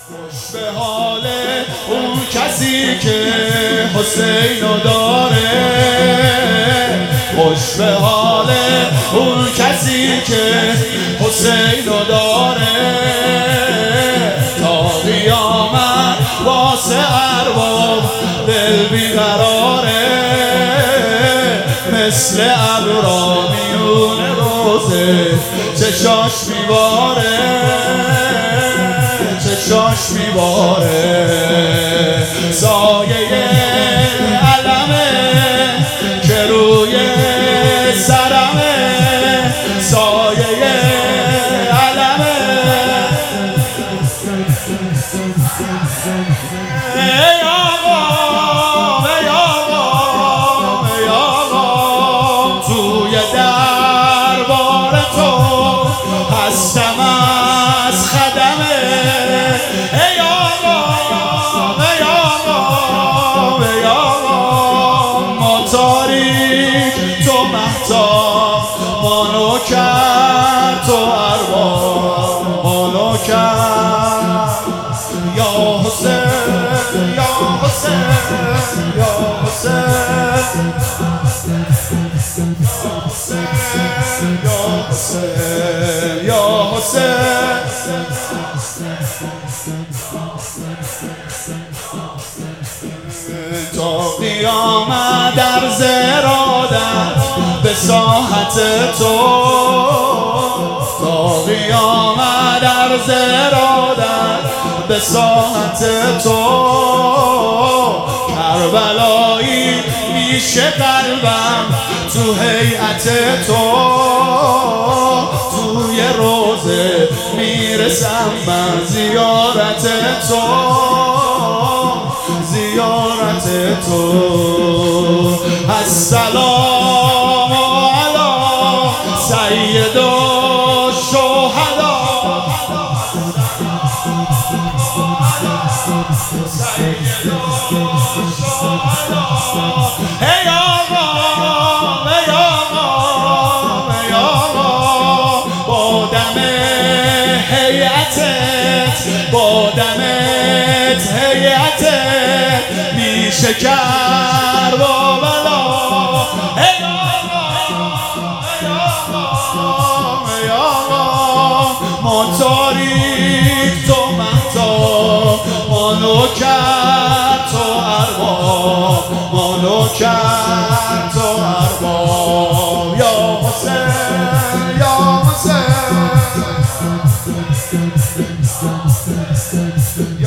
خوش به حال اون کسی که حسینو داره، خوش به حال اون کسی که حسینو داره، تا قیامت واسه ارباب دل بیقراره، مثل ابرا میون روزه چشاش میباره، چشاش میباره. سایه علمه که روی سرمه، سایه علمه. ای آقا ای آقا ای آقا، توی دربار تو هستم از خدمه. ای آقا ای آقا ای آقا، ما تاریک تو مهتاب، ما نوکر تو ارباب، ما نوکر. یا حسین یا حسین یا حسین یا حسین یا حسین. تا قیامت در زرادت به ساحت تو، تا قیامت در زرادت به ساحت تو، کربلایی میشه قلبم تو هیئت تو، توی روزه میرسم من زیارت تو، زیارت تو. السلام علی سید الشهدا، سید الشهدا. ای آقا ای آقا ای آقا، با دم هیئتت، با دمت هیئتت میشه کربلا. ای آقا ای آقا ای آقا، ما تاریک تو مهتاب، ما نوکر تو ارباب، ما نوکر تو ارباب. یا حسین یا حسین